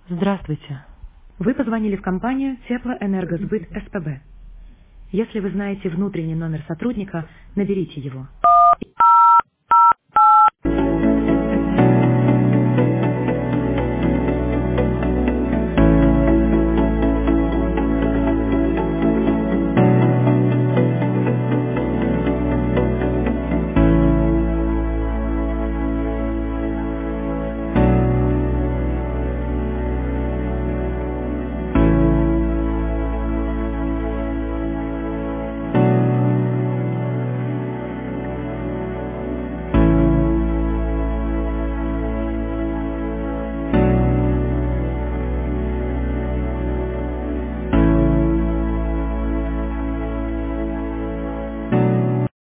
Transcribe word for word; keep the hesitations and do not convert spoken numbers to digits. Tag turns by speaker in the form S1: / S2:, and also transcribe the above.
S1: Здравствуйте. Вы позвонили в компанию Теплоэнергосбыт СПБ. Если вы знаете внутренний номер сотрудника, наберите его.